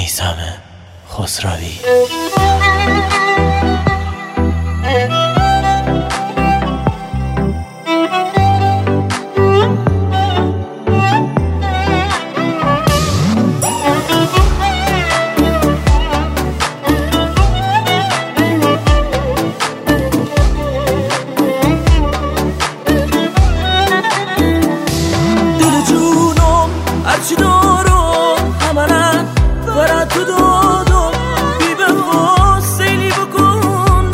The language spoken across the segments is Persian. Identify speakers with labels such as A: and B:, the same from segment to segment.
A: میثم خسروی.
B: هرچی دارم عملا برات تو دادم، بی وفا سیلی بکن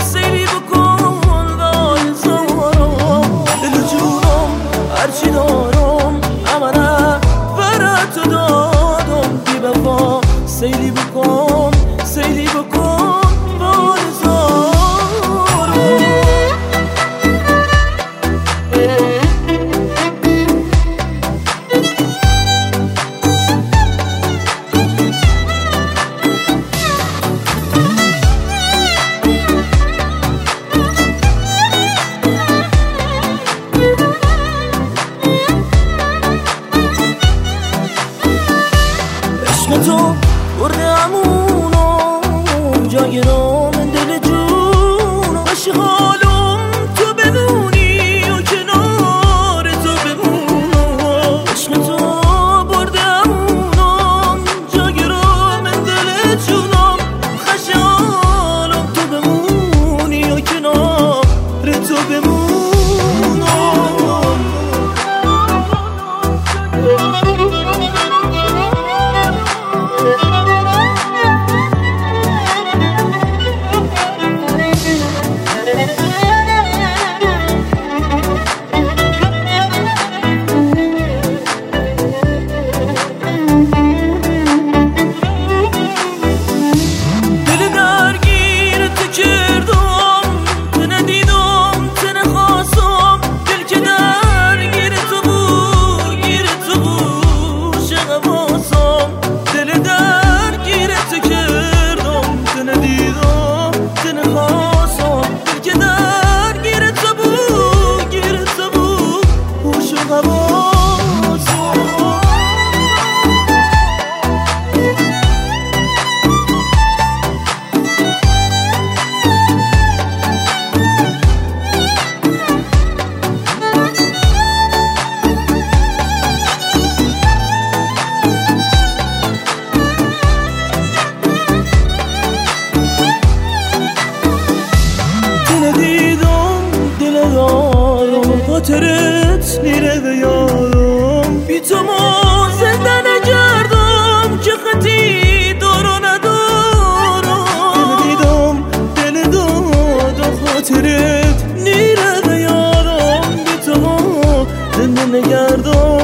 B: وای زارم. دل جونم هرچی دارم عملا برات تو دادم، بی وفا سیلی بکن وای زارم. تو برده امونم جای رو من دل جونم، عشق حالم تو بمونی و کنار تو بمونم. عشق تو برده امونم جای رو من دل جونم، عشق حالم تو بمونی و کنار تو بمونم. خاطرت میره به یادم، بی تو ما زنده نگردم که خطی دارو ندارم. دل دادم خاطرت میره به یادم، بی تو ما زنده نگردم.